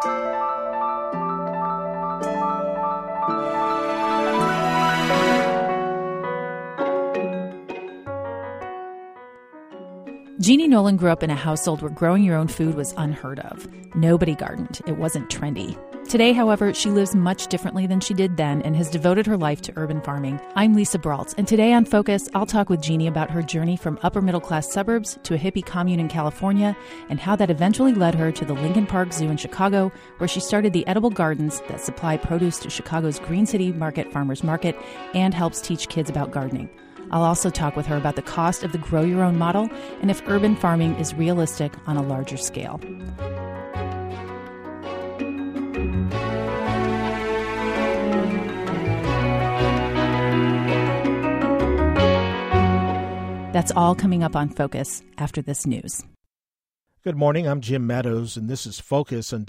Jeannie Nolan grew up in a household where growing your own food was unheard of. Nobody gardened. It wasn't trendy. Today, however, she lives much differently than she did then and has devoted her life to urban farming. I'm Lisa Brault, and today on Focus, I'll talk with Jeannie about her journey from upper-middle-class suburbs to a hippie commune in California and how that eventually led her to the Lincoln Park Zoo in Chicago, where she started the edible gardens that supply produce to Chicago's Green City Market Farmers Market and helps teach kids about gardening. I'll also talk with her about the cost of the grow your own model and if urban farming is realistic on a larger scale. That's all coming up on Focus after this news. Good morning, I'm Jim Meadows, and this is Focus on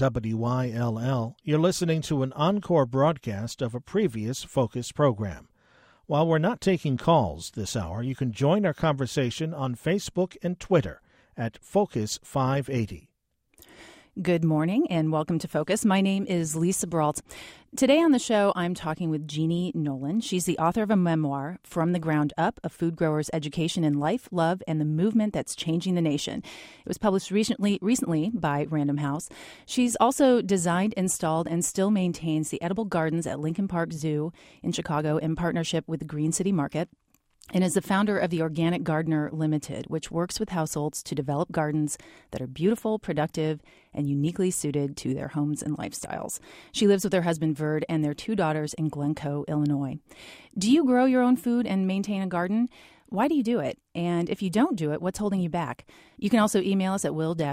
WYLL. You're listening to an encore broadcast of a previous Focus program. While we're not taking calls this hour, you can join our conversation on Facebook and Twitter at Focus 580. Good morning and welcome to Focus. My name is Lisa Brault. Today on the show, I'm talking with Jeannie Nolan. She's the author of a memoir, From the Ground Up, A Food Grower's Education in Life, Love, and the Movement That's Changing the Nation. It was published recently by Random House. She's also designed, installed, and still maintains the edible gardens at Lincoln Park Zoo in Chicago in partnership with the Green City Market, and is the founder of the Organic Gardener Limited, which works with households to develop gardens that are beautiful, productive, and uniquely suited to their homes and lifestyles. She lives with her husband, Verd, and their two daughters in Glencoe, Illinois. Do you grow your own food and maintain a garden? Why do you do it? And if you don't do it, what's holding you back? You can also email us at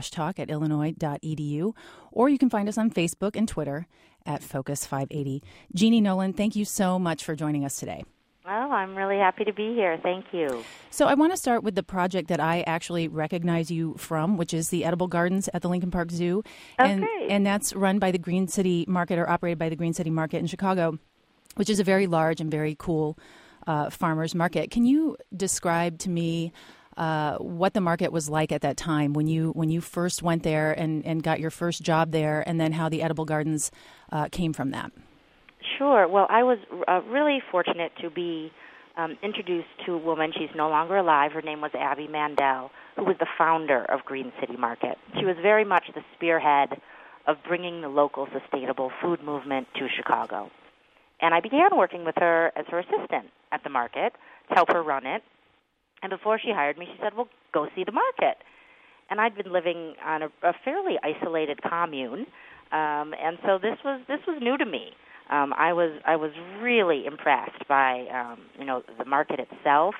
will-talk@illinois.edu, or you can find us on Facebook and Twitter at Focus580. Jeannie Nolan, thank you so much for joining us today. Well, I'm really happy to be here. Thank you. So I want to start with the project that I actually recognize you from, which is the Edible Gardens at the Lincoln Park Zoo. Okay. And that's run by the Green City Market, or operated by the Green City Market in Chicago, which is a very large and very cool farmers market. Can you describe to me what the market was like at that time when you first went there and got your first job there, and then how the Edible Gardens came from that? Sure. Well, I was really fortunate to be introduced to a woman. She's no longer alive. Her name was Abby Mandel, who was the founder of Green City Market. She was very much the spearhead of bringing the local sustainable food movement to Chicago. And I began working with her as her assistant at the market to help her run it. And before she hired me, she said, well, go see the market. And I'd been living on a fairly isolated commune, and so this was new to me. I was really impressed by the market itself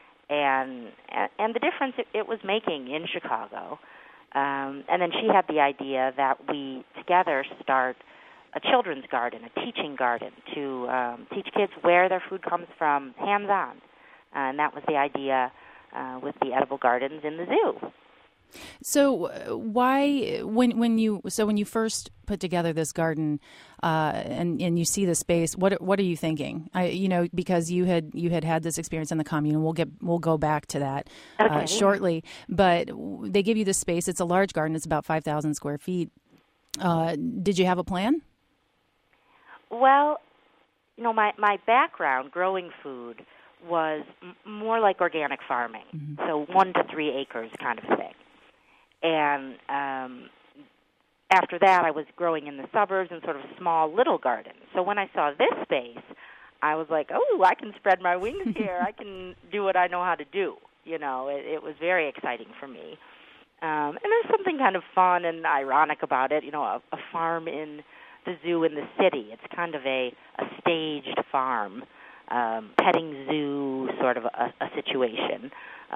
and the difference it was making in Chicago. And then she had the idea that we together start a children's garden, a teaching garden, to teach kids where their food comes from, hands-on. And that was the idea with the edible gardens in the zoo. So why, when you first put together this garden and you see the space, what are you thinking? Because you had this experience in the commune, and we'll go back to that shortly. But they give you this space. It's a large garden. It's about 5,000 square feet. Did you have a plan? Well, my background growing food was more like organic farming, so 1 to 3 acres kind of thing. And after that, I was growing in the suburbs in sort of small little gardens. So when I saw this space, I was like, oh, I can spread my wings here. I can do what I know how to do. It was very exciting for me. And there's something kind of fun and ironic about it, a farm in the zoo in the city. It's kind of a staged farm, petting zoo sort of a situation.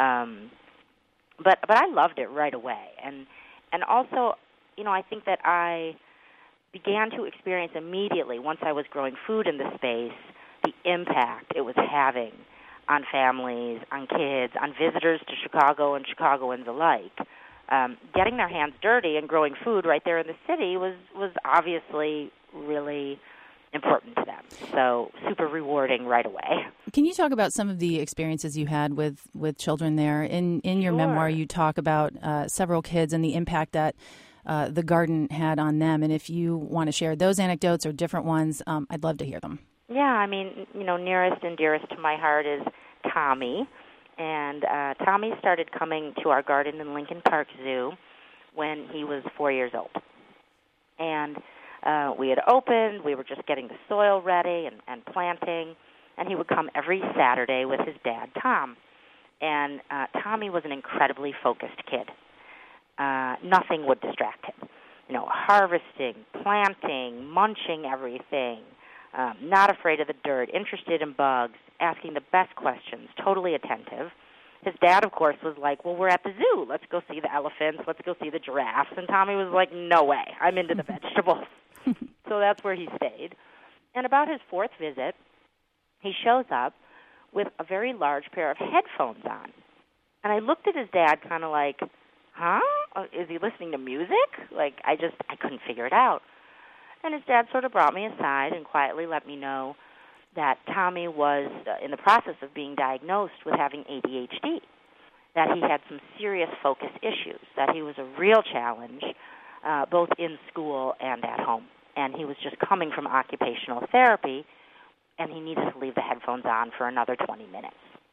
But I loved it right away. And also, I think that I began to experience immediately, once I was growing food in the space, the impact it was having on families, on kids, on visitors to Chicago and Chicagoans alike. Getting their hands dirty and growing food right there in the city was obviously really important to them. So super rewarding right away. Can you talk about some of the experiences you had with children there? In your Sure. memoir, you talk about several kids and the impact that the garden had on them. And if you want to share those anecdotes or different ones, I'd love to hear them. Yeah, I mean, nearest and dearest to my heart is Tommy. And Tommy started coming to our garden in Lincoln Park Zoo when he was 4 years old. And we had opened, we were just getting the soil ready and planting, and he would come every Saturday with his dad, Tom. And Tommy was an incredibly focused kid. Nothing would distract him. Harvesting, planting, munching everything, not afraid of the dirt, interested in bugs, asking the best questions, totally attentive. His dad, of course, was like, well, we're at the zoo. Let's go see the elephants. Let's go see the giraffes. And Tommy was like, no way. I'm into the vegetables. So that's where he stayed. And about his fourth visit, he shows up with a very large pair of headphones on. And I looked at his dad kind of like, huh? Is he listening to music? I couldn't figure it out. And his dad sort of brought me aside and quietly let me know that Tommy was in the process of being diagnosed with having ADHD, that he had some serious focus issues, that he was a real challenge both in school and at home. And he was just coming from occupational therapy, and he needed to leave the headphones on for another 20 minutes.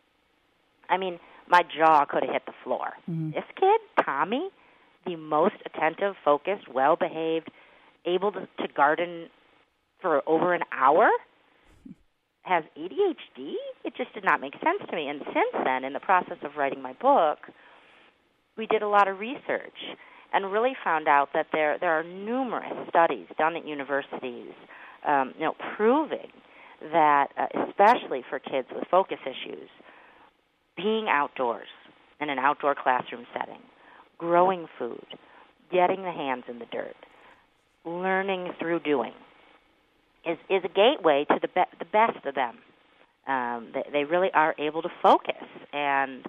I mean, my jaw could have hit the floor. Mm-hmm. This kid, Tommy, the most attentive, focused, well-behaved, able to garden for over an hour, has ADHD? It just did not make sense to me. And since then, in the process of writing my book, we did a lot of research and really found out that there are numerous studies done at universities, proving that, especially for kids with focus issues, being outdoors in an outdoor classroom setting, growing food, getting the hands in the dirt, learning through doing, is a gateway to the best of them. They really are able to focus, and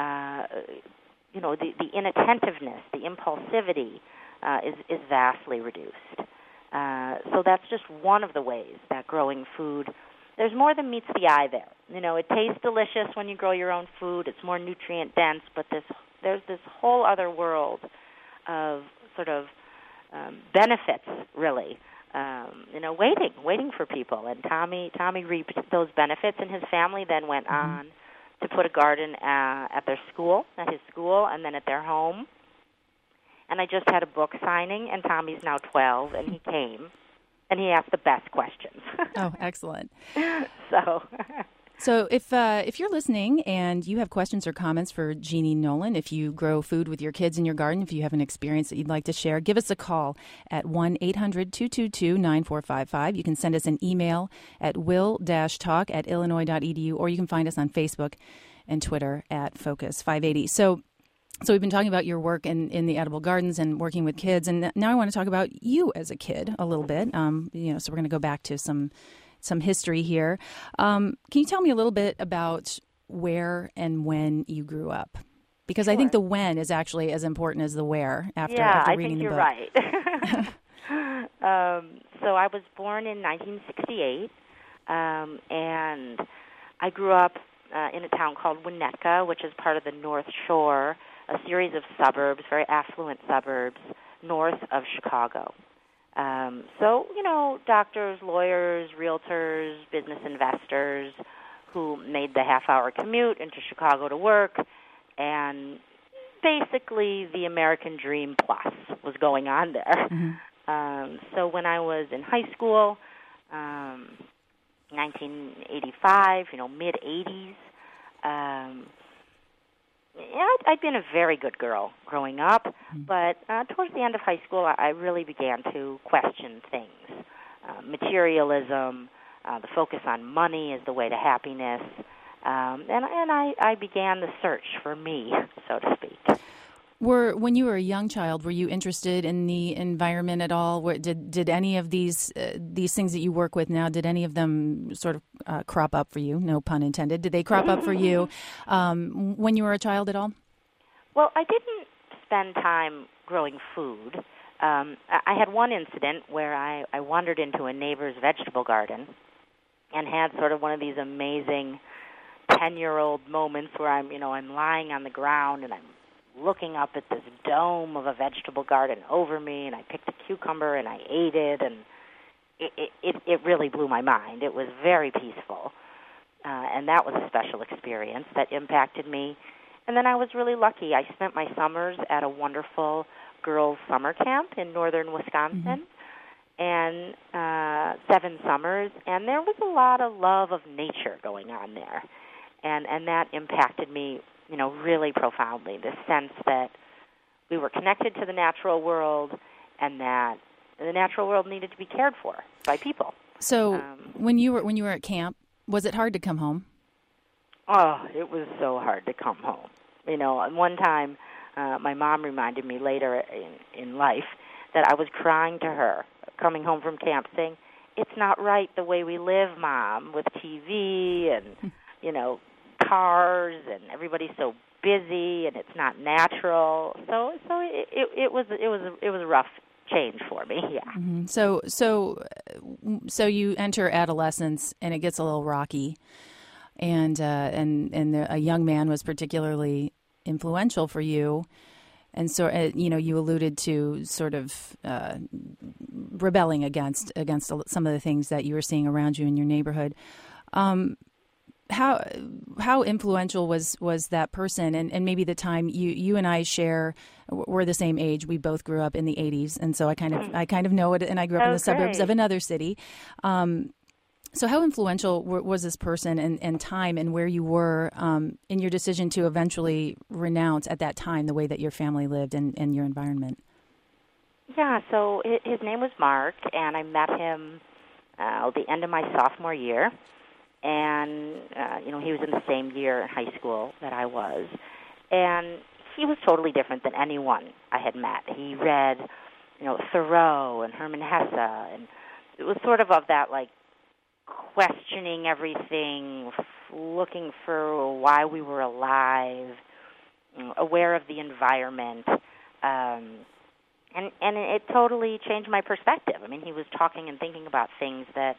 the inattentiveness, the impulsivity is vastly reduced. So that's just one of the ways that growing food, there's more than meets the eye there. It tastes delicious when you grow your own food. It's more nutrient dense, but there's this whole other world of sort of benefits, really. Waiting for people. And Tommy reaped those benefits, and his family then went on to put a garden at his school, and then at their home. And I just had a book signing, and Tommy's now 12, and he came, and he asked the best questions. Oh, excellent. So if you're listening and you have questions or comments for Jeannie Nolan, if you grow food with your kids in your garden, if you have an experience that you'd like to share, give us a call at 1-800-222-9455. You can send us an email at will-talk@illinois.edu, or you can find us on Facebook and Twitter at Focus 580. So we've been talking about your work in the edible gardens and working with kids, and now I want to talk about you as a kid a little bit. So we're going to go back to some history here. Can you tell me a little bit about where and when you grew up? Because sure. I think the when is actually as important as the where after reading the book. Yeah, I think you're right. So I was born in 1968, and I grew up in a town called Winnetka, which is part of the North Shore, a series of suburbs, very affluent suburbs, north of Chicago. Doctors, lawyers, realtors, business investors who made the half-hour commute into Chicago to work, and basically the American dream plus was going on there. Mm-hmm. So when I was in high school, 1985, mid-'80s, I'd been a very good girl growing up, but towards the end of high school, I really began to question things. Materialism, the focus on money as the way to happiness, and I began the search for me, so to speak. When you were a young child, were you interested in the environment at all? Did any of these things that you work with now, did any of them sort of crop up for you? No pun intended. Did they crop up for you when you were a child at all? Well, I didn't spend time growing food. I had one incident where I wandered into a neighbor's vegetable garden and had sort of one of these amazing 10-year-old moments where I'm lying on the ground and I'm looking up at this dome of a vegetable garden over me, and I picked a cucumber and I ate it, and it really blew my mind. It was very peaceful, and that was a special experience that impacted me. And then I was really lucky. I spent my summers at a wonderful girls' summer camp in northern Wisconsin, and 7 summers, and there was a lot of love of nature going on there, and that impacted me, really profoundly. The sense that we were connected to the natural world, and that the natural world needed to be cared for by people. So, when you were at camp, was it hard to come home? Oh, it was so hard to come home. And one time, my mom reminded me later in life that I was crying to her coming home from camp saying, "It's not right the way we live, Mom, with TV and, cars, and everybody's so busy, and it's not natural." So it was a rough change for me. Yeah. Mm-hmm. So you enter adolescence and it gets a little rocky, and a young man was particularly influential for you. And so, you alluded to sort of rebelling against some of the things that you were seeing around you in your neighborhood. How influential was that person? And maybe the time you and I share, we're the same age. We both grew up in the 80s, and so I kind of know it. And I grew up in the suburbs of another city. So how influential was this person and time and where you were in your decision to eventually renounce at that time the way that your family lived and your environment? Yeah, so his name was Mark, and I met him at the end of my sophomore year. And, he was in the same year in high school that I was. And he was totally different than anyone I had met. He read, Thoreau and Hermann Hesse, and it was sort of that, questioning everything, looking for why we were alive, aware of the environment, and it totally changed my perspective. I mean, he was talking and thinking about things that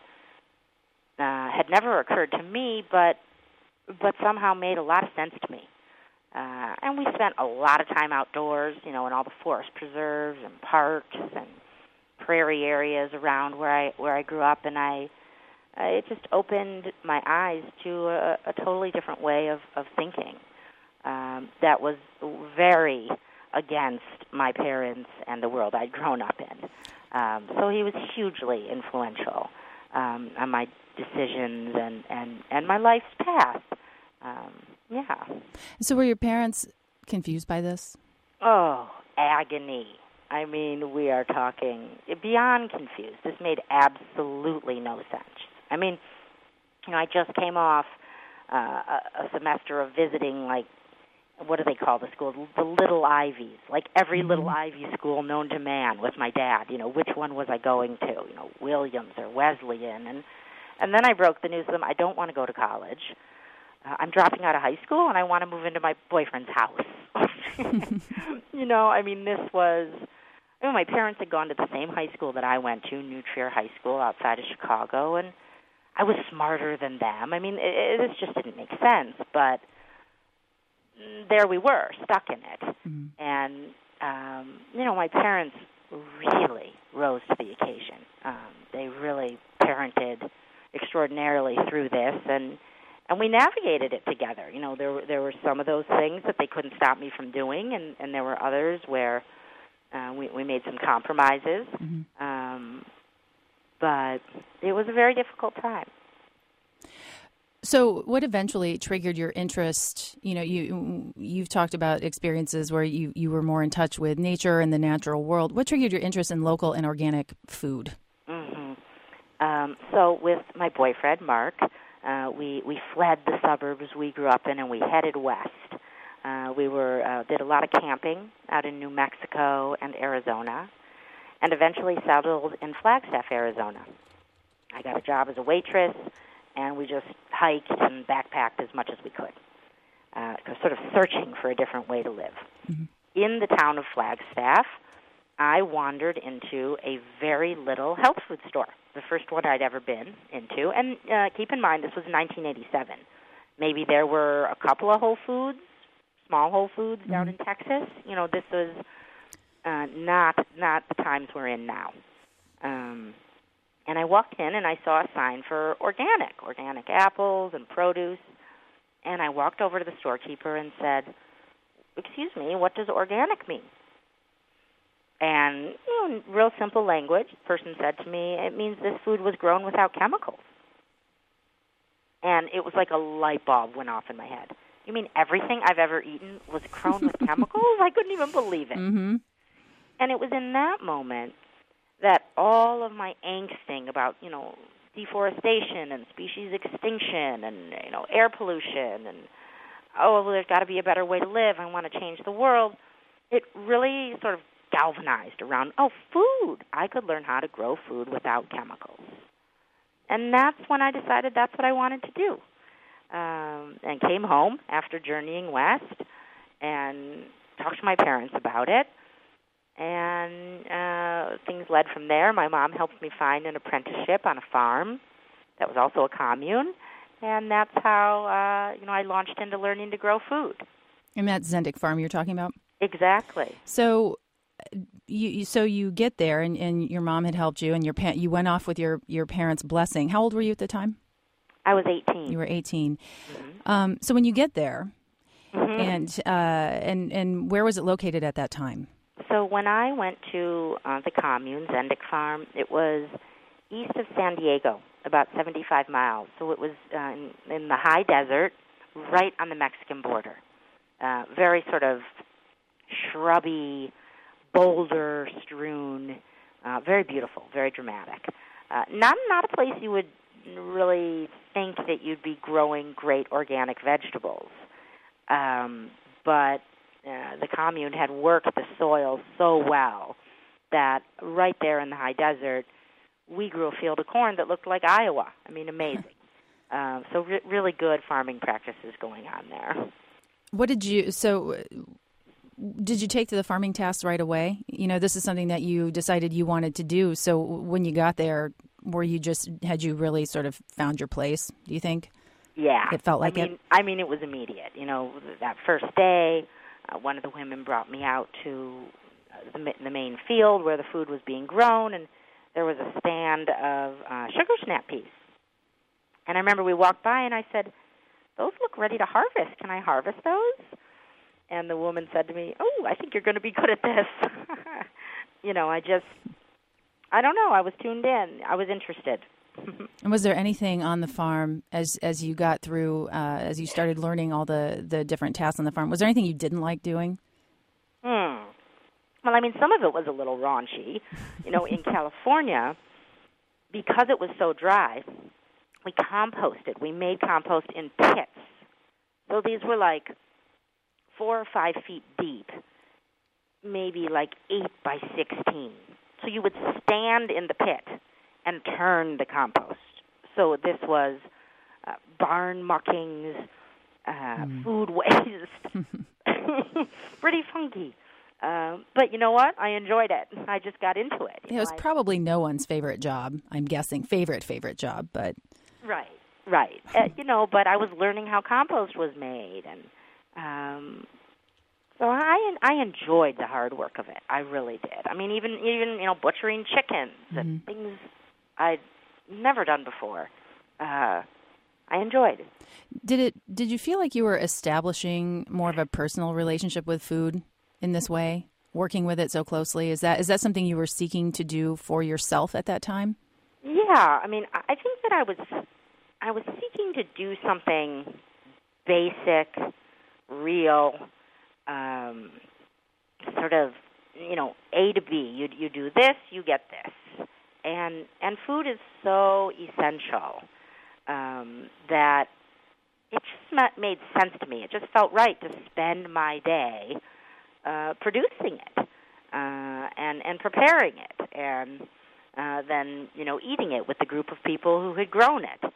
had never occurred to me, but somehow made a lot of sense to me. And we spent a lot of time outdoors, in all the forest preserves and parks and prairie areas around where I grew up, and it just opened my eyes to a totally different way of thinking that was very against my parents and the world I'd grown up in. So he was hugely influential on my decisions and my life's path. Yeah. So were your parents confused by this? Oh, agony. I mean, we are talking beyond confused. This made absolutely no sense. I mean, I just came off a semester of visiting, what do they call the schools? The Little Ivies, every little Ivy school known to man with my dad. Which one was I going to? Williams or Wesleyan. And then I broke the news to them, I don't want to go to college. I'm dropping out of high school, and I want to move into my boyfriend's house. This was... my parents had gone to the same high school that I went to, New Trier High School outside of Chicago, and I was smarter than them. This just didn't make sense, but there we were, stuck in it. Mm-hmm. And, my parents really rose to the occasion. They really parented extraordinarily through this, and we navigated it together. There were some of those things that they couldn't stop me from doing, and there were others where we made some compromises. Mm-hmm. But it was a very difficult time. So what eventually triggered your interest? You've talked about experiences where you were more in touch with nature and the natural world. What triggered your interest in local and organic food? Mm-hmm. So with my boyfriend, Mark, we fled the suburbs we grew up in, and we headed west. We did a lot of camping out in New Mexico and Arizona, and eventually settled in Flagstaff, Arizona. I got a job as a waitress, and we just hiked and backpacked as much as we could, sort of searching for a different way to live. Mm-hmm. In the town of Flagstaff, I wandered into a very little health food store, the first one I'd ever been into. And keep in mind, this was 1987. Maybe there were a couple of Whole Foods, small Whole Foods down in Texas. This was not the times we're in now. And I walked in and I saw a sign for organic apples and produce. And I walked over to the storekeeper and said, "Excuse me, what does organic mean?" And in real simple language, the person said to me, "It means this food was grown without chemicals." And it was like a light bulb went off in my head. You mean everything I've ever eaten was grown with chemicals? I couldn't even believe it. Mm-hmm. And it was in that moment that all of my angsting about, deforestation and species extinction and, air pollution and, well, there's got to be a better way to live, I want to change the world, it really sort of galvanized around, food. I could learn how to grow food without chemicals. And that's when I decided that's what I wanted to do. And came home after journeying west and talked to my parents about it. And things led from there. My mom helped me find an apprenticeship on a farm that was also a commune. And that's how, I launched into learning to grow food. And that's Zendik Farm you're talking about? Exactly. So you get there, and your mom had helped you, and you went off with your parents' blessing. How old were you at the time? I was 18. You were 18. Mm-hmm. So when you get there, mm-hmm. and where was it located at that time? So when I went to the commune, Zendik Farm, it was east of San Diego, about 75 miles. So it was in the high desert, right on the Mexican border. Very sort of shrubby, boulder-strewn, very beautiful, very dramatic. Not a place you would really think that you'd be growing great organic vegetables. But the commune had worked the soil so well that right there in the high desert, we grew a field of corn that looked like Iowa. I mean, amazing. So really good farming practices going on there. Did you take to the farming tasks right away? This is something that you decided you wanted to do. So when you got there, had you really sort of found your place, do you think? Yeah. It felt like it? I mean, it was immediate. That first day, one of the women brought me out to the main field where the food was being grown, and there was a stand of sugar snap peas. And I remember we walked by, and I said, "Those look ready to harvest. Can I harvest those?" And the woman said to me, "Oh, I think you're going to be good at this." I don't know. I was tuned in. I was interested. And was there anything on the farm as you got through, as you started learning all the different tasks on the farm, was there anything you didn't like doing? Well, I mean, some of it was a little raunchy. In California, because it was so dry, we composted. We made compost in pits. So these were like 4 or 5 feet deep, maybe like 8 by 16. So you would stand in the pit and turn the compost. So this was barn muckings, food waste, pretty funky. But you know what? I enjoyed it. I just got into it. It was probably no one's favorite job, I'm guessing. Favorite job, but... Right. But I was learning how compost was made, and so I enjoyed the hard work of it. I really did. I mean, even butchering chickens and things I'd never done before. I enjoyed it. Did you feel like you were establishing more of a personal relationship with food in this way, working with it so closely? Is that something you were seeking to do for yourself at that time? Yeah, I mean, I think that I was seeking to do something basic, real, sort of, A to B. You do this, you get this, and food is so essential that it just made sense to me. It just felt right to spend my day producing it and preparing it, and then eating it with the group of people who had grown it.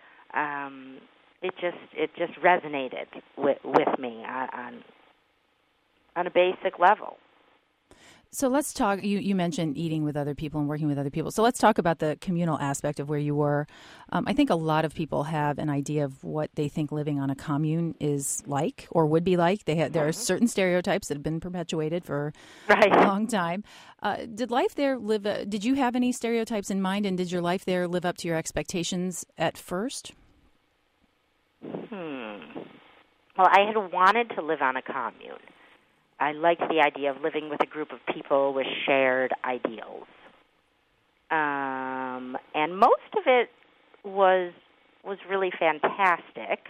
It just resonated with me on a basic level. So let's talk, you mentioned eating with other people and working with other people. So let's talk about the communal aspect of where you were. I think a lot of people have an idea of what they think living on a commune is like or would be like. There are certain stereotypes that have been perpetuated for a long time. Did you have any stereotypes in mind, and did your life there live up to your expectations at first? Well, I had wanted to live on a commune. I liked the idea of living with a group of people with shared ideals. And most of it was really fantastic.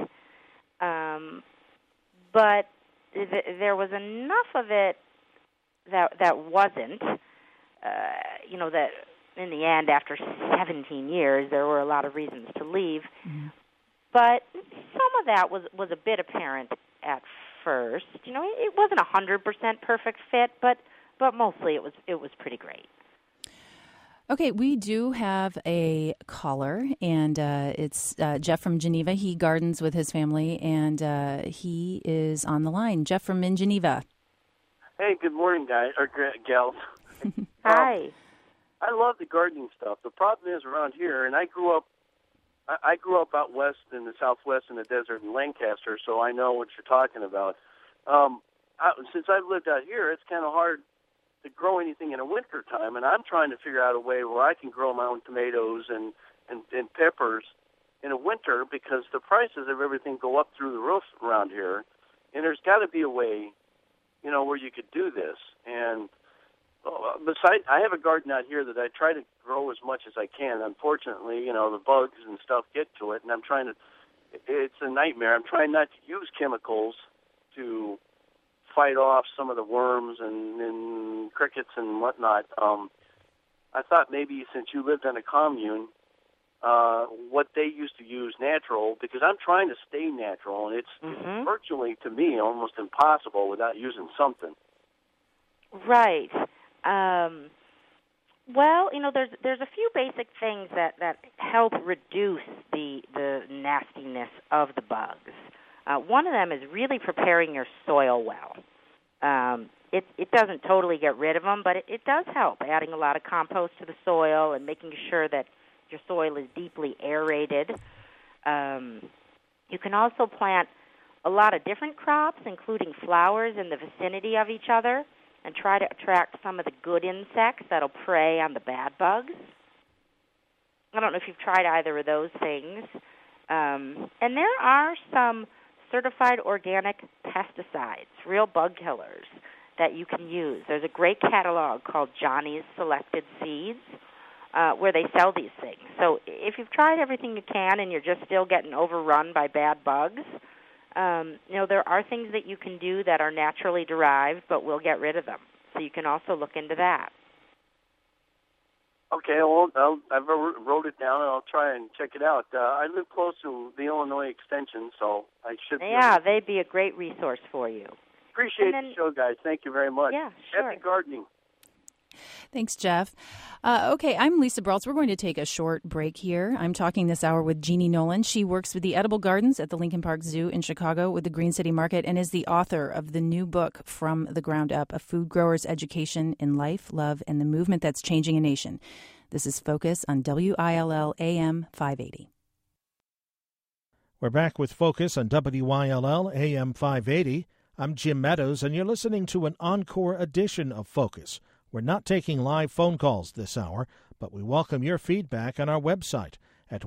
But there was enough of it that wasn't. That in the end, after 17 years, there were a lot of reasons to leave. Mm-hmm. But some of that was a bit apparent at first. It wasn't 100% perfect fit, but mostly it was pretty great. Okay, we do have a caller, and it's Jeff from Geneva. He gardens with his family, and he is on the line. Jeff from in Geneva. Hey, good morning, guys or gals. Hi. I love the gardening stuff. The problem is around here, and I grew up out west in the southwest in the desert in Lancaster, so I know what you're talking about. Since I've lived out here, it's kind of hard to grow anything in the winter time, and I'm trying to figure out a way where I can grow my own tomatoes and peppers in the winter because the prices of everything go up through the roof around here, and there's got to be a way, where you could do this. And besides, I have a garden out here that I try to grow as much as I can. Unfortunately, the bugs and stuff get to it, and it's a nightmare. I'm trying not to use chemicals to fight off some of the worms and crickets and whatnot. I thought maybe since you lived on a commune, what they used to use natural, because I'm trying to stay natural, and it's virtually, to me, almost impossible without using something. Right. Well, there's a few basic things that help reduce the nastiness of the bugs. One of them is really preparing your soil well. It doesn't totally get rid of them, but it does help, adding a lot of compost to the soil and making sure that your soil is deeply aerated. You can also plant a lot of different crops, including flowers, in the vicinity of each other, and try to attract some of the good insects that'll prey on the bad bugs. I don't know if you've tried either of those things. And there are some certified organic pesticides, real bug killers, that you can use. There's a great catalog called Johnny's Selected Seeds where they sell these things. So if you've tried everything you can and you're just still getting overrun by bad bugs, there are things that you can do that are naturally derived but will get rid of them. So you can also look into that. Okay, well, I've wrote it down, and I'll try and check it out. I live close to the Illinois Extension, so I should... Yeah, they'd be a great resource for you. Appreciate the show, guys. Thank you very much. Yeah, sure. Happy gardening. Thanks, Jeff. Okay, I'm Lisa Braultz. We're going to take a short break here. I'm talking this hour with Jeannie Nolan. She works with the Edible Gardens at the Lincoln Park Zoo in Chicago with the Green City Market and is the author of the new book, From the Ground Up, A Food Grower's Education in Life, Love, and the Movement That's Changing a Nation. This is Focus on WILL AM 580. We're back with Focus on WILL AM 580. I'm Jim Meadows, and you're listening to an encore edition of Focus. We're not taking live phone calls this hour, but we welcome your feedback on our website at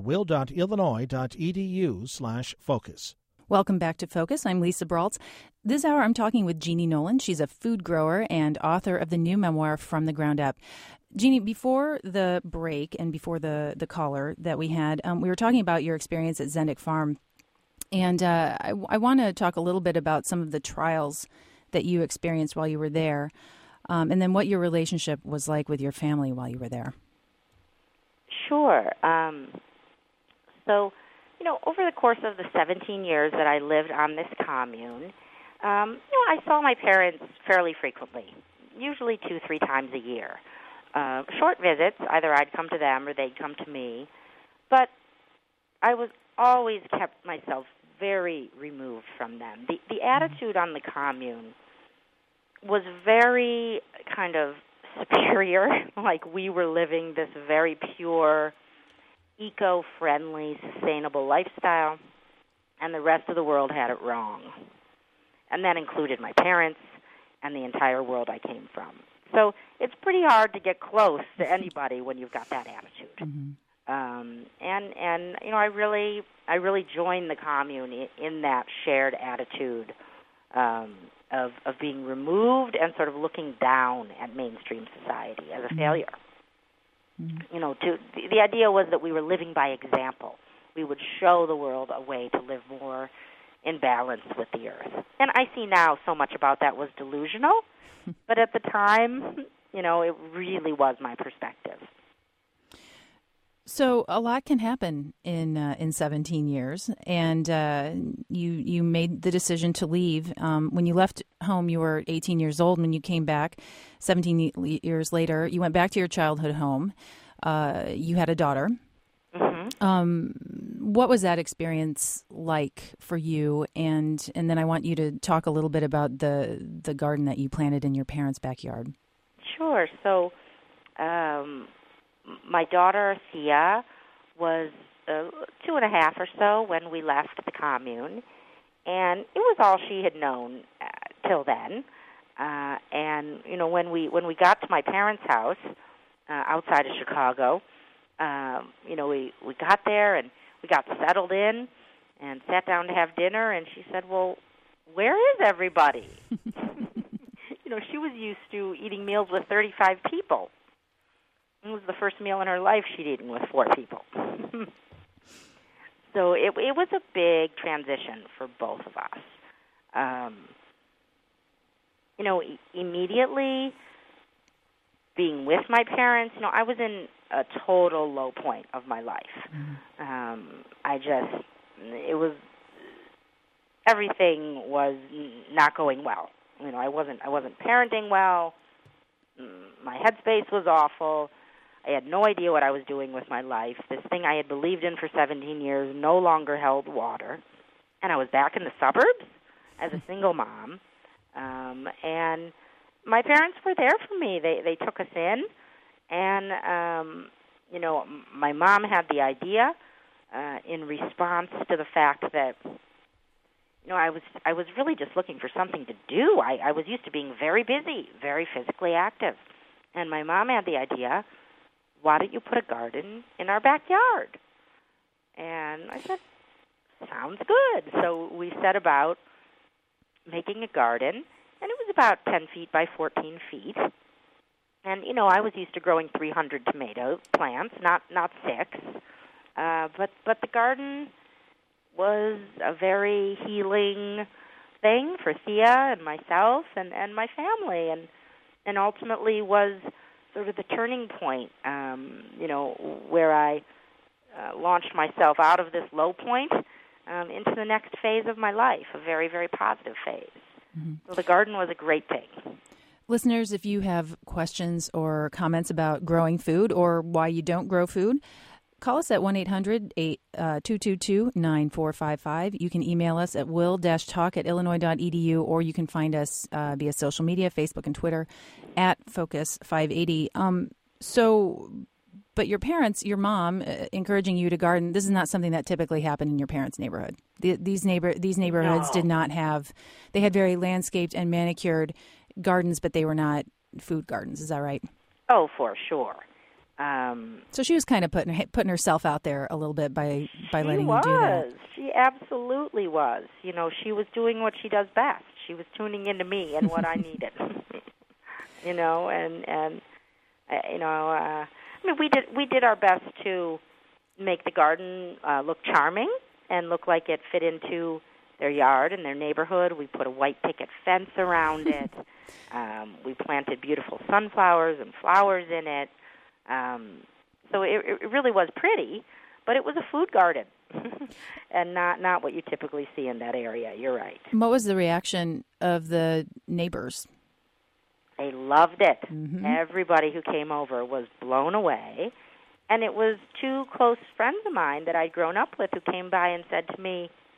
will.illinois.edu/focus. Welcome back to Focus. I'm Lisa Braultz. This hour I'm talking with Jeannie Nolan. She's a food grower and author of the new memoir, From the Ground Up. Jeannie, before the break and before the caller that we had, we were talking about your experience at Zendik Farm. And I want to talk a little bit about some of the trials that you experienced while you were there, and then what your relationship was like with your family while you were there. Sure. So, over the course of the 17 years that I lived on this commune, I saw my parents fairly frequently, usually 2-3 times a year. Short visits, either I'd come to them or they'd come to me, but I was always kept myself very removed from them. The attitude on the commune was very kind of superior, like we were living this very pure, eco-friendly, sustainable lifestyle, and the rest of the world had it wrong. And that included my parents and the entire world I came from. So it's pretty hard to get close to anybody when you've got that attitude. Mm-hmm. And you know, I really joined the commune in that shared attitude of being removed and sort of looking down at mainstream society as a failure. Mm-hmm. You know, the idea was that we were living by example. We would show the world a way to live more in balance with the earth. And I see now so much about that was delusional, but at the time, you know, it really was my perspective. So a lot can happen in 17 years, and you made the decision to leave. When you left home, you were 18 years old. When you came back 17 years later, you went back to your childhood home. You had a daughter. Mm-hmm. What was that experience like for you? And then I want you to talk a little bit about the garden that you planted in your parents' backyard. Sure. So my daughter, Thea, was 2.5 or so when we left the commune, and it was all she had known till then. And you know, when we got to my parents' house outside of Chicago, you know, we got there and we got settled in and sat down to have dinner, and she said, "Well, where is everybody?" You know, she was used to eating meals with 35 people. It was the first meal in her life she'd eaten with 4 people. So it was a big transition for both of us. You know, immediately being with my parents, you know, I was in a total low point of my life. Mm-hmm. Everything was not going well. You know, I wasn't parenting well. My headspace was awful. I had no idea what I was doing with my life. This thing I had believed in for 17 years no longer held water. And I was back in the suburbs as a single mom. And my parents were there for me. They took us in. And, you know, my mom had the idea in response to the fact that, you know, I was really just looking for something to do. I was used to being very busy, very physically active. And my mom had the idea, why don't you put a garden in our backyard? And I said, sounds good. So we set about making a garden, and it was about 10 feet by 14 feet. And, you know, I was used to growing 300 tomato plants, not 6. But the garden was a very healing thing for Thea and myself and my family, and ultimately was sort of the turning point, you know, where I launched myself out of this low point into the next phase of my life, a very, very positive phase. Mm-hmm. So the garden was a great thing. Listeners, if you have questions or comments about growing food or why you don't grow food, call us at 1-800-222-9455. You can email us at will-talk@illinois.edu, or you can find us via social media, Facebook and Twitter, at Focus580. But your parents, your mom, encouraging you to garden, this is not something that typically happened in your parents' neighborhood. These neighborhoods did not have, they had very landscaped and manicured gardens, but they were not food gardens. Is that right? Oh, for sure. So she was kind of putting herself out there a little bit by letting you do that. She absolutely was. You know, she was doing what she does best. She was tuning into me and what I needed. You know, and you know, I mean, we did our best to make the garden look charming and look like it fit into their yard and their neighborhood. We put a white picket fence around it. We planted beautiful sunflowers and flowers in it. So it really was pretty, but it was a food garden and not what you typically see in that area. You're right. What was the reaction of the neighbors? They loved it. Mm-hmm. Everybody who came over was blown away. And it was 2 close friends of mine that I'd grown up with who came by and said to me,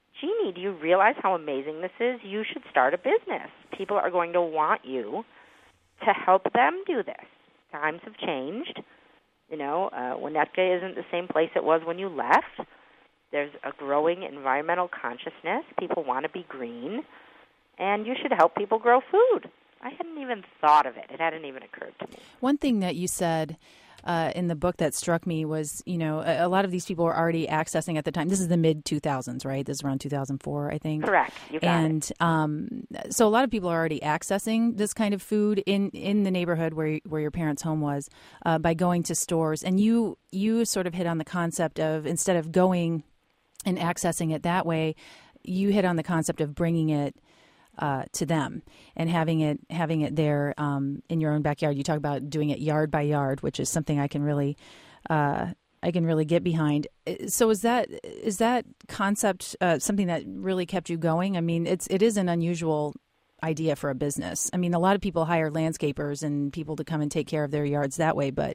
Jeannie, do you realize how amazing this is? You should start a business. People are going to want you to help them do this. Times have changed. Winnetka isn't the same place it was when you left. There's a growing environmental consciousness. People want to be green, and you should help people grow food. I hadn't even thought of it. It hadn't even occurred to me. One thing that you said in the book that struck me was, a lot of these people were already accessing at the time. This is the mid-2000s, right? This is around 2004, I think. Correct. You got it. So a lot of people are already accessing this kind of food in the neighborhood where your parents' home was by going to stores. And you sort of hit on the concept of, instead of going and accessing it that way, you hit on the concept of bringing it to them and having it there in your own backyard. You talk about doing it yard by yard, which is something I can really get behind. So is that concept something that really kept you going? I mean, it is an unusual idea for a business. I mean, a lot of people hire landscapers and people to come and take care of their yards that way, but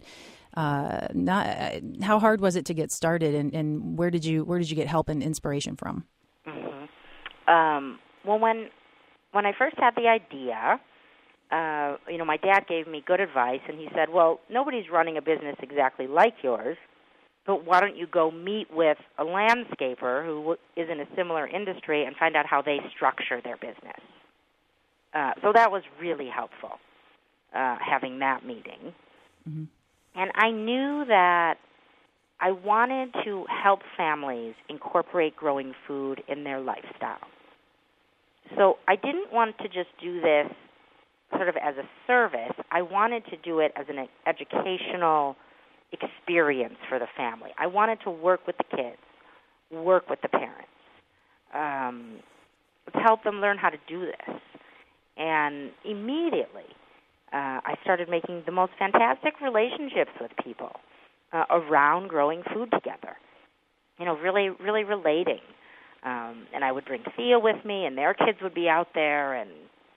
how hard was it to get started, and where did you get help and inspiration from? Mm-hmm. Well, when I first had the idea, my dad gave me good advice, and he said, well, nobody's running a business exactly like yours, but why don't you go meet with a landscaper who is in a similar industry and find out how they structure their business. So that was really helpful, having that meeting. Mm-hmm. And I knew that I wanted to help families incorporate growing food in their lifestyle. So I didn't want to just do this sort of as a service. I wanted to do it as an educational experience for the family. I wanted to work with the kids, work with the parents, help them learn how to do this. And immediately, I started making the most fantastic relationships with people around growing food together, really, really relating. And I would bring Thea with me, and their kids would be out there. And,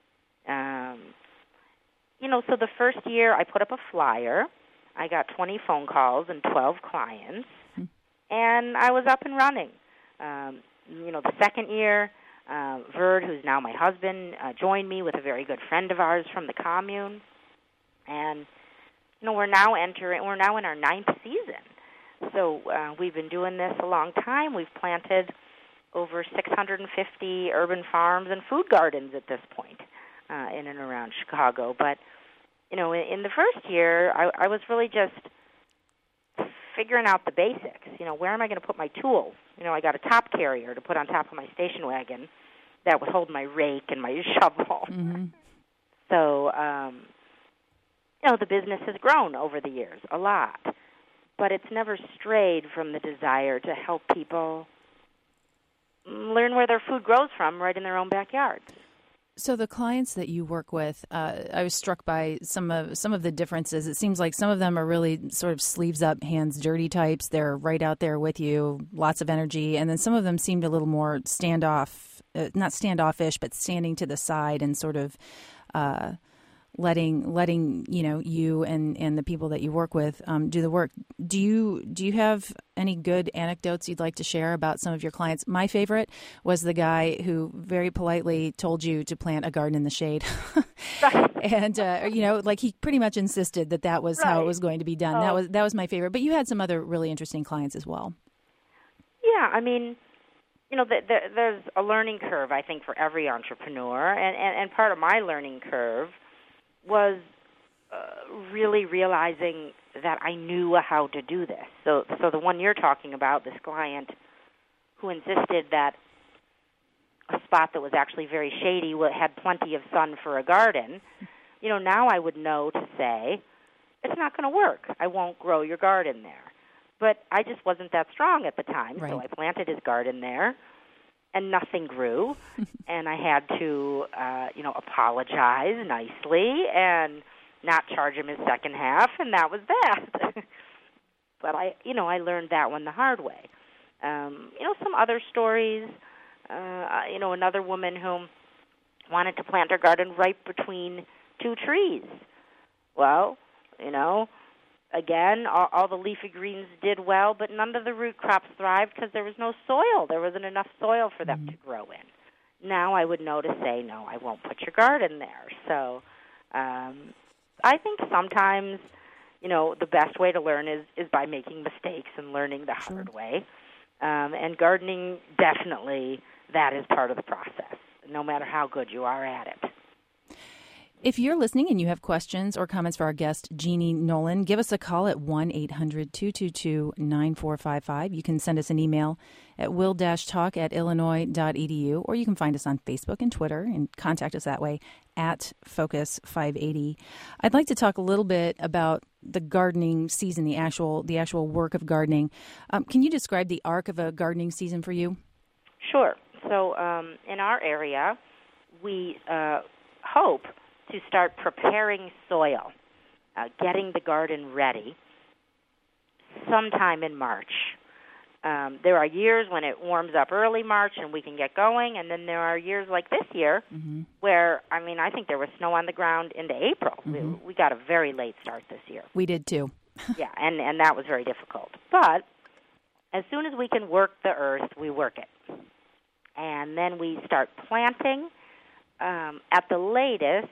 so the first year I put up a flyer. I got 20 phone calls and 12 clients, and I was up and running. The second year, Verd, who's now my husband, joined me with a very good friend of ours from the commune. And, we're now in our 9th season. So we've been doing this a long time. We've planted over 650 urban farms and food gardens at this point in and around Chicago. But, in the first year, I was really just figuring out the basics. Where am I going to put my tools? I got a top carrier to put on top of my station wagon that would hold my rake and my shovel. Mm-hmm. So, the business has grown over the years a lot, but it's never strayed from the desire to help people learn where their food grows from right in their own backyards. So the clients that you work with, I was struck by some of the differences. It seems like some of them are really sort of sleeves up, hands dirty types. They're right out there with you, lots of energy. And then some of them seemed a little more not standoffish, but standing to the side and sort of letting you and the people that you work with do the work. Do you have any good anecdotes you'd like to share about some of your clients? My favorite was the guy who very politely told you to plant a garden in the shade. And he pretty much insisted that was how it was going to be done. Oh. That was my favorite. But you had some other really interesting clients as well. Yeah, I mean, there's a learning curve, I think, for every entrepreneur, and part of my learning curve was really realizing that I knew how to do this. So the one you're talking about, this client who insisted that a spot that was actually very shady had plenty of sun for a garden, now I would know to say, it's not going to work. I won't grow your garden there. But I just wasn't that strong at the time, right. So I planted his garden there, and nothing grew, and I had to, apologize nicely and not charge him his second half, and that was that. But I learned that one the hard way. Some other stories, another woman who wanted to plant her garden right between two trees. Well, again, all the leafy greens did well, but none of the root crops thrived because there was no soil. There wasn't enough soil for them to grow in. Now I would know to say, no, I won't put your garden there. So I think sometimes, the best way to learn is by making mistakes and learning the hard way. And gardening, definitely, that is part of the process, no matter how good you are at it. If you're listening and you have questions or comments for our guest, Jeannie Nolan, give us a call at 1-800-222-9455. You can send us an email at will-talk@illinois.edu, or you can find us on Facebook and Twitter and contact us that way at Focus580. I'd like to talk a little bit about the gardening season, the actual work of gardening. Can you describe the arc of a gardening season for you? Sure. So in our area, we hope to start preparing soil, getting the garden ready sometime in March. There are years when it warms up early March and we can get going, and then there are years like this year where, I think there was snow on the ground into April. We got a very late start this year. We did too. Yeah, and that was very difficult. But as soon as we can work the earth, we work it. And then we start planting. At the latest,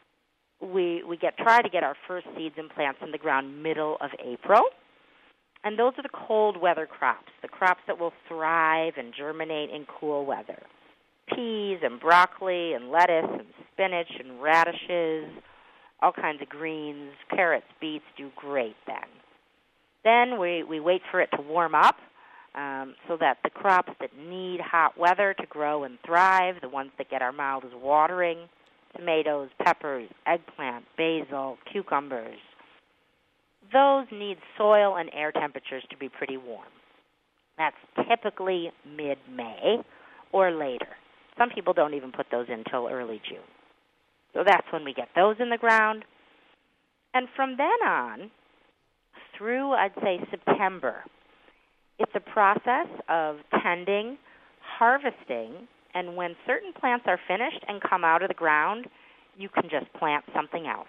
we try to get our first seeds and plants in the ground middle of April. And those are the cold weather crops, the crops that will thrive and germinate in cool weather. Peas and broccoli and lettuce and spinach and radishes, all kinds of greens, carrots, beets do great then. Then we wait for it to warm up so that the crops that need hot weather to grow and thrive, the ones that get our mouths watering, tomatoes, peppers, eggplant, basil, cucumbers, those need soil and air temperatures to be pretty warm. That's typically mid-May or later. Some people don't even put those in until early June. So that's when we get those in the ground. And from then on, through, I'd say, September, it's a process of tending, harvesting, and when certain plants are finished and come out of the ground, you can just plant something else.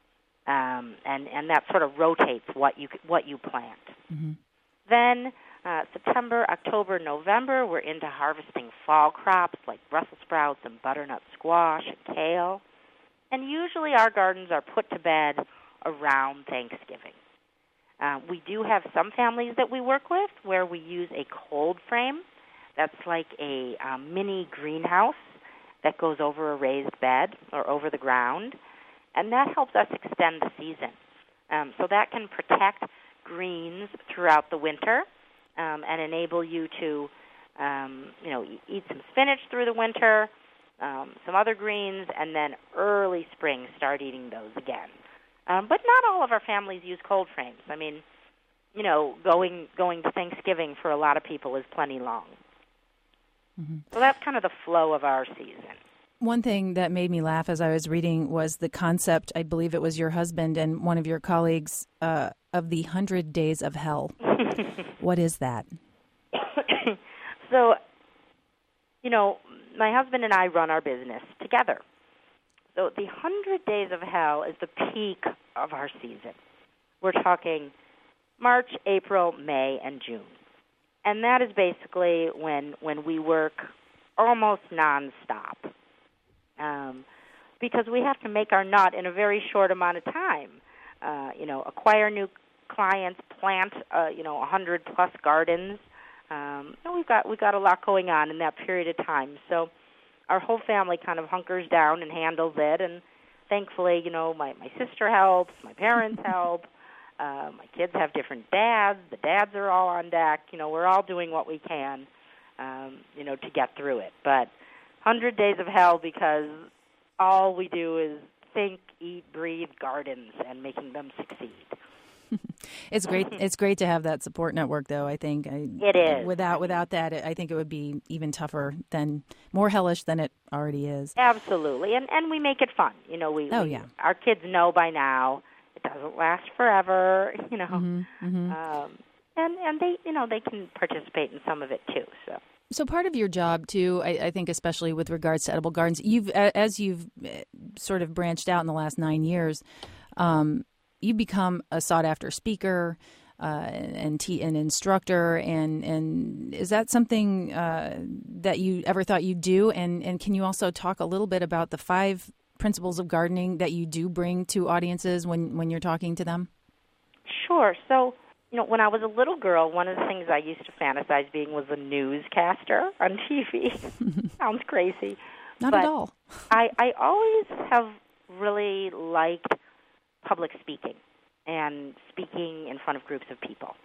And that sort of rotates what you plant. Then September, October, November, we're into harvesting fall crops like Brussels sprouts and butternut squash and kale. And usually our gardens are put to bed around Thanksgiving. We do have some families that we work with where we use a cold frame. That's like a mini greenhouse that goes over a raised bed or over the ground. And that helps us extend the season. So that can protect greens throughout the winter and enable you to, eat some spinach through the winter, some other greens, and then early spring start eating those again. But not all of our families use cold frames. Going to Thanksgiving for a lot of people is plenty long. So that's kind of the flow of our season. One thing that made me laugh as I was reading was the concept, I believe it was your husband and one of your colleagues, of the 100 Days of Hell. What is that? So, my husband and I run our business together. So the 100 Days of Hell is the peak of our season. We're talking March, April, May, and June. And that is basically when we work almost nonstop. Because we have to make our nut in a very short amount of time. Acquire new clients, plant 100+ gardens. We've got a lot going on in that period of time. So our whole family kind of hunkers down and handles it. And thankfully, my sister helps, my parents help. My kids have different dads. The dads are all on deck. We're all doing what we can, to get through it. But 100 Days of Hell because all we do is think, eat, breathe gardens and making them succeed. It's great. It's great to have that support network, though. I think it is. Without that, I think it would be even tougher, more hellish than it already is. Absolutely, and we make it fun. Our kids know by now it doesn't last forever. And they they can participate in some of it too. So part of your job, too, I think especially with regards to edible gardens, as you've sort of branched out in the last 9 years, you become a sought-after speaker and an instructor, and is that something that you ever thought you'd do? And can you also talk a little bit about the 5 principles of gardening that you do bring to audiences when you're talking to them? Sure. So, when I was a little girl, one of the things I used to fantasize being was a newscaster on TV. Sounds crazy. Not at all. I always have really liked public speaking and speaking in front of groups of people.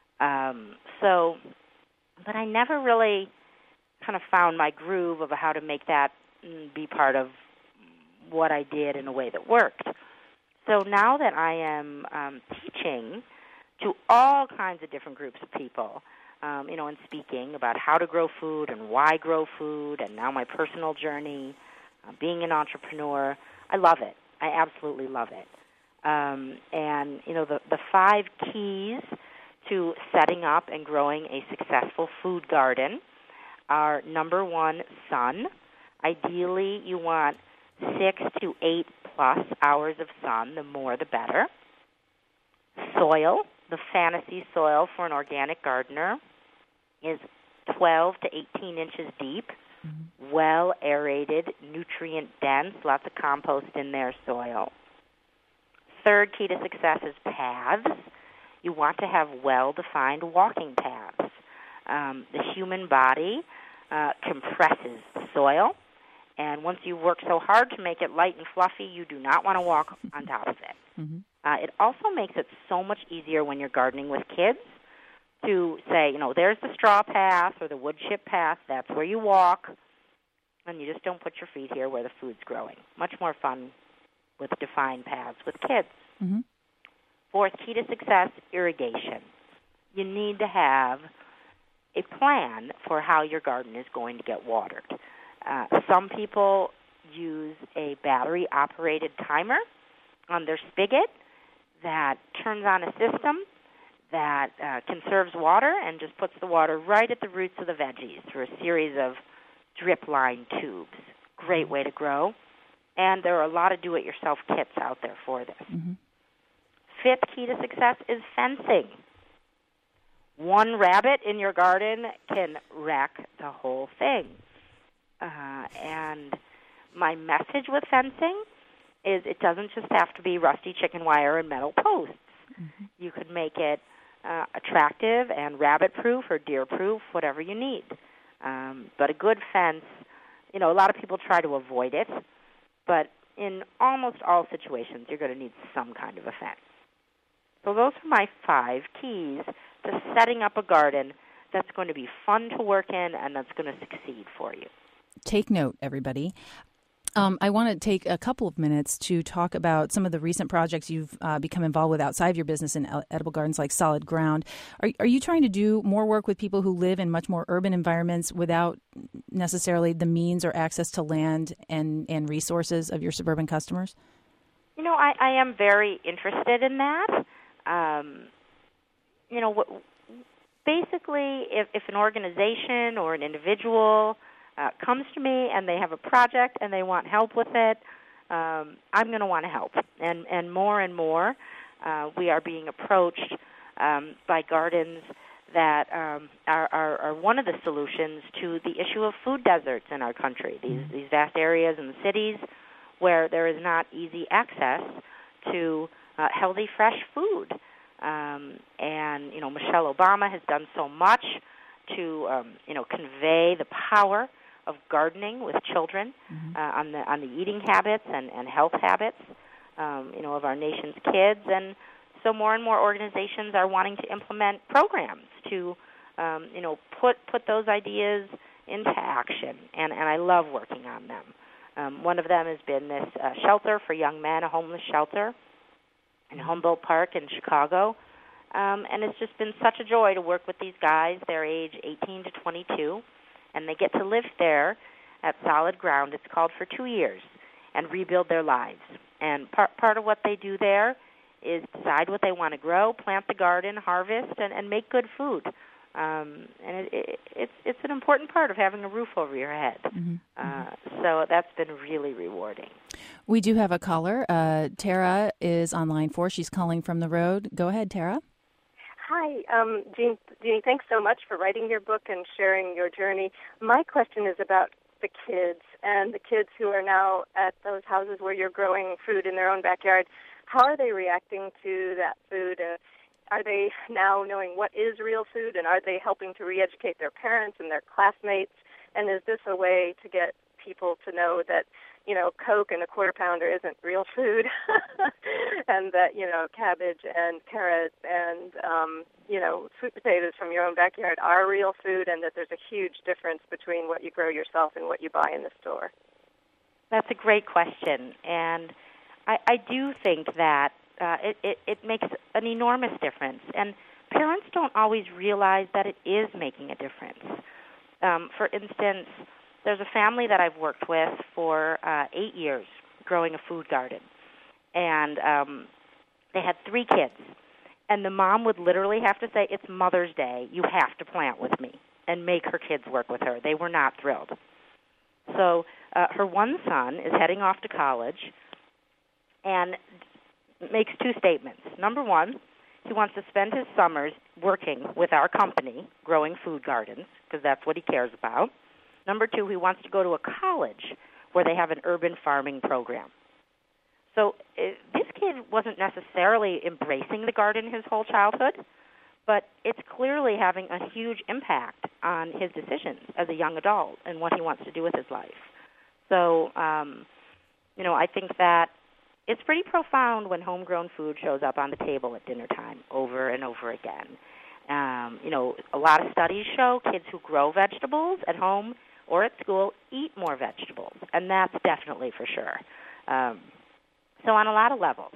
But I never really kind of found my groove of how to make that be part of what I did in a way that worked. So now that I am teaching to all kinds of different groups of people, and speaking about how to grow food and why grow food, and now my personal journey, being an entrepreneur, I love it. I absolutely love it. The 5 keys to setting up and growing a successful food garden are, number 1, sun. Ideally, you want 6 to 8 plus hours of sun. The more, the better. Soil. The fantasy soil for an organic gardener is 12 to 18 inches deep, well aerated, nutrient dense, lots of compost in their soil. Third key to success is paths. You want to have well-defined walking paths. The human body compresses the soil, and once you work so hard to make it light and fluffy, you do not want to walk on top of it. Mm-hmm. It also makes it so much easier when you're gardening with kids to say, there's the straw path or the wood chip path, that's where you walk, and you just don't put your feet here where the food's growing. Much more fun with defined paths with kids. Mm-hmm. Fourth key to success, irrigation. You need to have a plan for how your garden is going to get watered. Some people use a battery-operated timer on their spigot that turns on a system that conserves water and just puts the water right at the roots of the veggies through a series of drip-line tubes. Great way to grow. And there are a lot of do-it-yourself kits out there for this. Mm-hmm. Fifth key to success is fencing. One rabbit in your garden can wreck the whole thing. And my message with fencing is it doesn't just have to be rusty chicken wire and metal posts. Mm-hmm. You could make it attractive and rabbit-proof or deer-proof, whatever you need. But a good fence, a lot of people try to avoid it, but in almost all situations, you're going to need some kind of a fence. So those are my 5 keys to setting up a garden that's going to be fun to work in and that's going to succeed for you. Take note, everybody. I want to take a couple of minutes to talk about some of the recent projects you've become involved with outside of your business in edible gardens like Solid Ground. Are you trying to do more work with people who live in much more urban environments without necessarily the means or access to land and resources of your suburban customers? I am very interested in that. Basically, if an organization or an individual comes to me and they have a project and they want help with it, I'm going to want to help. And more, we are being approached by gardens that are one of the solutions to the issue of food deserts in our country, these vast areas in the cities where there is not easy access to healthy, fresh food. And Michelle Obama has done so much to, convey the power of gardening with children on the eating habits and health habits, of our nation's kids. And so more and more organizations are wanting to implement programs to, put those ideas into action. And I love working on them. One of them has been this shelter for young men, a homeless shelter in Humboldt Park in Chicago. And it's just been such a joy to work with these guys. They're age 18 to 22, and they get to live there at Solid Ground. It's called for 2 years, and rebuild their lives. And part of what they do there is decide what they want to grow, plant the garden, harvest, and make good food. And it's an important part of having a roof over your head. So that's been really rewarding. We do have a caller. Tara is on line 4. She's calling from the road. Go ahead, Tara. Hi, Jeannie, thanks so much for writing your book and sharing your journey. My question is about the kids and the kids who are now at those houses where you're growing food in their own backyard. How are they reacting to that food? Are they now knowing what is real food, and are they helping to re-educate their parents and their classmates? And is this a way to get people to know that, Coke and a quarter pounder isn't real food, and that, cabbage and carrots and, sweet potatoes from your own backyard are real food, and that there's a huge difference between what you grow yourself and what you buy in the store? That's a great question, and I do think that it makes an enormous difference, and parents don't always realize that it is making a difference. For instance, there's a family that I've worked with for 8 years growing a food garden, and they had 3 kids, and the mom would literally have to say, "It's Mother's Day, you have to plant with me," and make her kids work with her. They were not thrilled. So her one son is heading off to college and makes 2 statements. Number one, he wants to spend his summers working with our company, growing food gardens, because that's what he cares about. Number 2, he wants to go to a college where they have an urban farming program. So this kid wasn't necessarily embracing the garden his whole childhood, but it's clearly having a huge impact on his decisions as a young adult and what he wants to do with his life. So, I think that it's pretty profound when homegrown food shows up on the table at dinner time over and over again. A lot of studies show kids who grow vegetables at home or at school eat more vegetables, and that's definitely for sure. So on a lot of levels,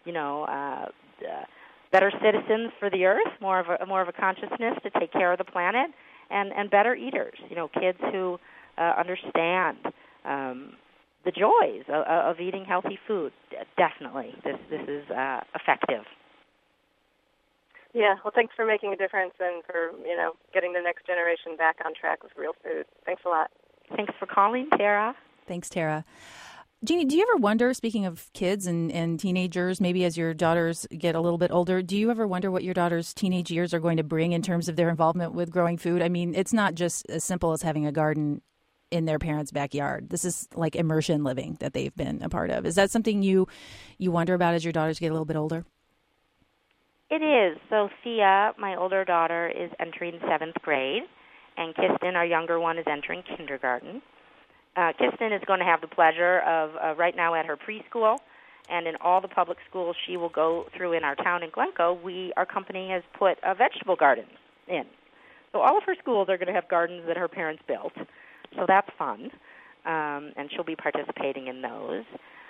better citizens for the earth, more of a consciousness to take care of the planet, and better eaters. Kids who understand the joys of eating healthy food. Definitely, this is effective. Yeah, well, thanks for making a difference and for, getting the next generation back on track with real food. Thanks a lot. Thanks for calling, Tara. Thanks, Tara. Jeannie, do you ever wonder, speaking of kids and teenagers, maybe as your daughters get a little bit older, do you ever wonder what your daughter's teenage years are going to bring in terms of their involvement with growing food? I mean, it's not just as simple as having a garden in their parents' backyard. This is like immersion living that they've been a part of. Is that something you wonder about as your daughters get a little bit older? It is. So Thea, my older daughter, is entering 7th grade, and Kristen, our younger one, is entering kindergarten. Kristen is going to have the pleasure of, right now at her preschool, and in all the public schools she will go through in our town in Glencoe, our company has put a vegetable garden in. So all of her schools are going to have gardens that her parents built. So that's fun, and she'll be participating in those.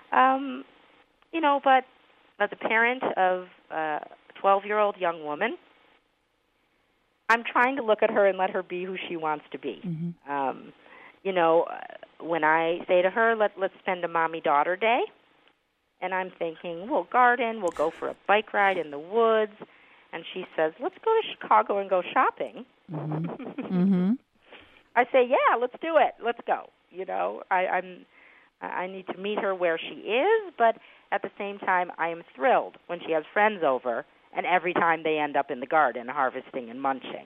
But as a parent of 12-year-old young woman, I'm trying to look at her and let her be who she wants to be. Mm-hmm. When I say to her, let's spend a mommy-daughter day, and I'm thinking, we'll garden, we'll go for a bike ride in the woods, and she says, let's go to Chicago and go shopping. Mm-hmm. Mm-hmm. I say, yeah, let's do it. Let's go. I need to meet her where she is, but at the same time, I am thrilled when she has friends over, and every time they end up in the garden harvesting and munching.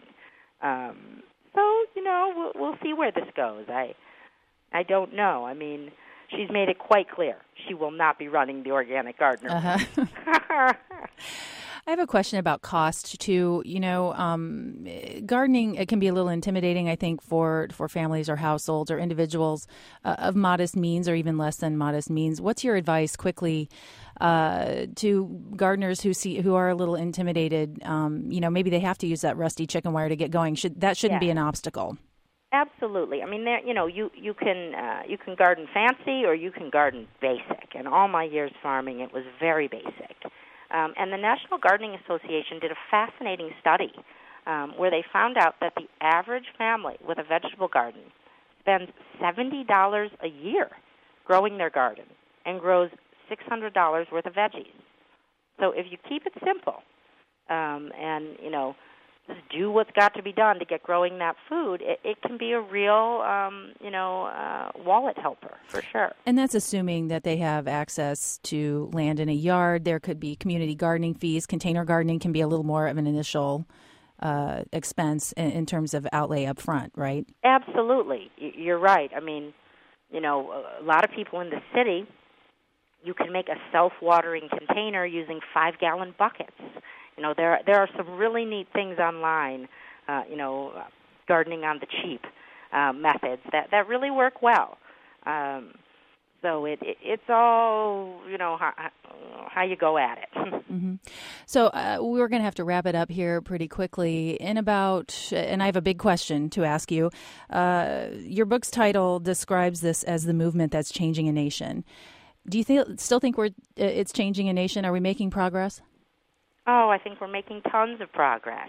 We'll see where this goes. I don't know. I mean, she's made it quite clear she will not be running the organic gardener. Uh-huh. I have a question about cost, too. Gardening, it can be a little intimidating, I think, for families or households or individuals of modest means or even less than modest means. What's your advice quickly to gardeners who are a little intimidated? Maybe they have to use that rusty chicken wire to get going. That shouldn't be an obstacle. Absolutely. I mean, you can garden fancy or you can garden basic. And all my years farming, it was very basic. And the National Gardening Association did a fascinating study where they found out that the average family with a vegetable garden spends $70 a year growing their garden and grows $600 worth of veggies. So if you keep it simple and, just do what's got to be done to get growing that food, it can be a real, wallet helper for sure. And that's assuming that they have access to land in a yard. There could be community gardening fees. Container gardening can be a little more of an initial expense in terms of outlay up front, right? Absolutely. You're right. I mean, a lot of people in the city, you can make a self-watering container using 5-gallon buckets. There are some really neat things online, gardening on the cheap methods that really work well. So it's all, how you go at it. Mm-hmm. So we're going to have to wrap it up here pretty quickly. And I have a big question to ask you. Your book's title describes this as the movement that's changing a nation. Do you still think it's changing a nation? Are we making progress? Oh, I think we're making tons of progress.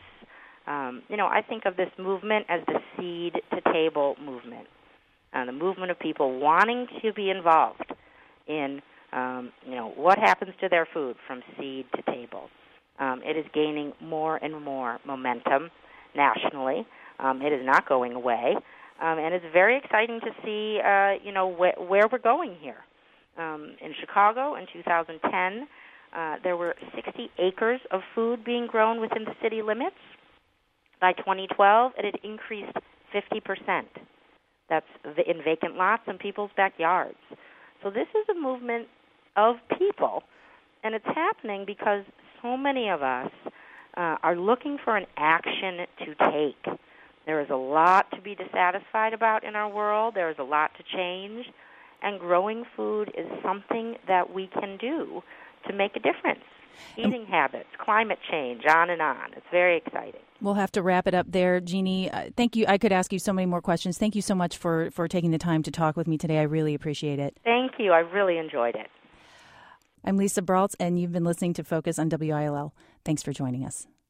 I think of this movement as the seed-to-table movement, the movement of people wanting to be involved in, what happens to their food from seed to table. It is gaining more and more momentum nationally. It is not going away, and it's very exciting to see, where we're going here. In Chicago in 2010, there were 60 acres of food being grown within the city limits. By 2012, it had increased 50%. That's in vacant lots in people's backyards. So this is a movement of people, and it's happening because so many of us are looking for an action to take. There is a lot to be dissatisfied about in our world. There is a lot to change, and growing food is something that we can do to make a difference. Eating habits, climate change, on and on. It's very exciting. We'll have to wrap it up there. Jeannie, thank you. I could ask you so many more questions. Thank you so much for taking the time to talk with me today. I really appreciate it. Thank you. I really enjoyed it. I'm Lisa Braltz, and you've been listening to Focus on WILL. Thanks for joining us.